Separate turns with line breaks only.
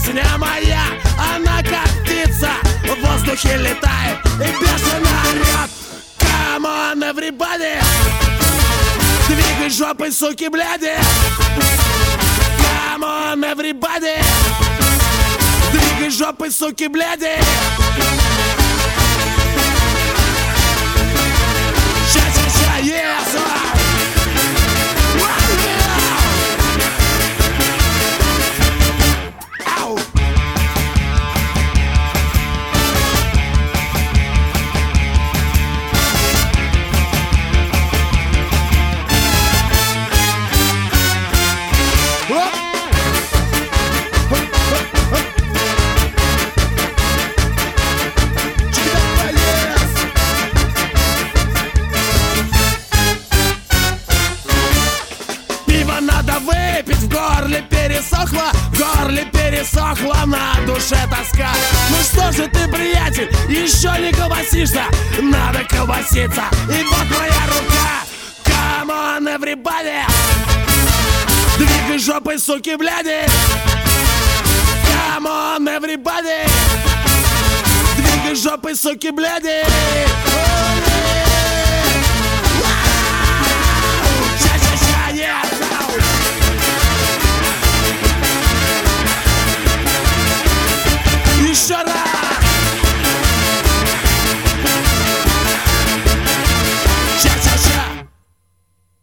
Песня моя, она как птица, в воздухе летает и бешено орёт. Come on, everybody, двигай жопой, суки, бляди. Come on, everybody, двигай жопой, суки, бляди. Ша-ша-ша, yes, надо выпить, в горле пересохло, на душе тоска. Ну что же ты, приятель, еще не колбасишься? Надо колбаситься, и вот моя рука. Come on, everybody, двигай жопой, суки, бляди. Come on, everybody, двигай жопой, суки, бляди.